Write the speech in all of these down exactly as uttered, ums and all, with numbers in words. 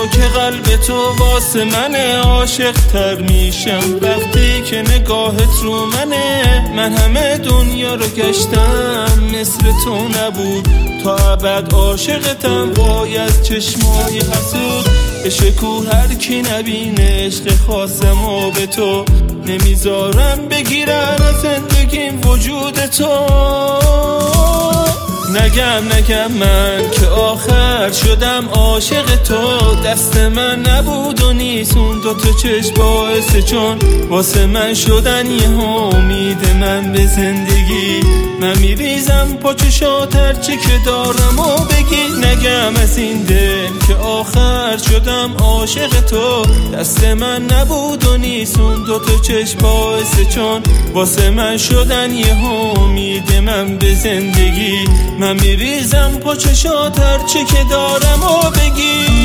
تو که قلب تو واسه منه. عاشق تر میشم وقتی که نگاهت رو منه. من همه دنیا رو گشتم مثل تو نبود تا ابد عاشقتم. وای از چشمای حسود بشکو هر کی نبینه عشق خاصم و به تو نمیذارم بگیرن از زندگیم وجود تو. نگم نگم من که آخر شدم عاشق تو. دست من نبود و نیست اون دوتا چشم باعثه چون واسه من شدن یه امید من به زندگی. من میریزم پا چشات هرچی که دارم و بگی. نگم از این دل که آخر شدم عاشق تو. دست من نبود و نیست اون دوتا چشم باعثه چون واسه من شدن یه امید من به زندگی. من میریزم پا چشات هرچی که دارم و بگی.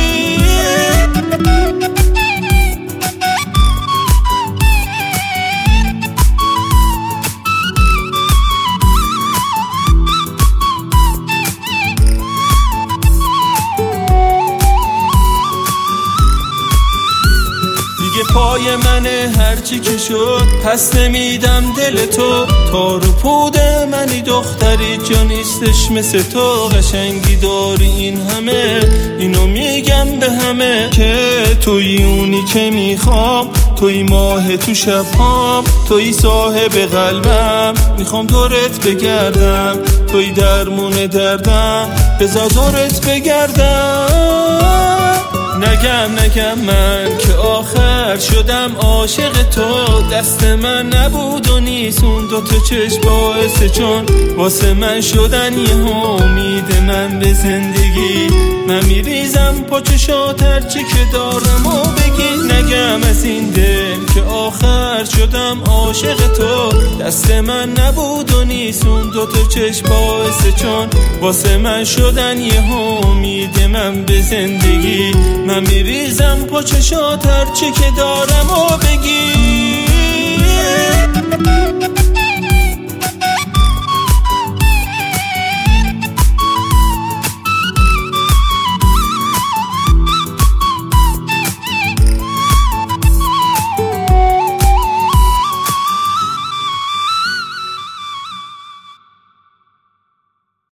پای منه هرچی که شد پس نمیدم دل تو. تار و پود منی دختری جا نیستش مثل تو. قشنگی داری این همه اینو میگم به همه که توی اونی که میخوام. توی ماه تو شبهام توی صاحب قلبم. میخوام دورت بگردم توی درمون دردم بذار دورت بگردم. نگم نگم من که آخر شدم عاشق تو. دست من نبود و نیست اون دوتا چشم باعثه چون واسه من شدن یه امید من به زندگی. من میریزم پا چشات هرچی که دارم و بگی. نگم از این دل که آخر شدم عاشق تو. دست من نبود و نیست اون دوتا چشم باعثه چون واسه من شدن یه امید من به زندگی. من میریزم پا چشات هرچی که دارم و بگی.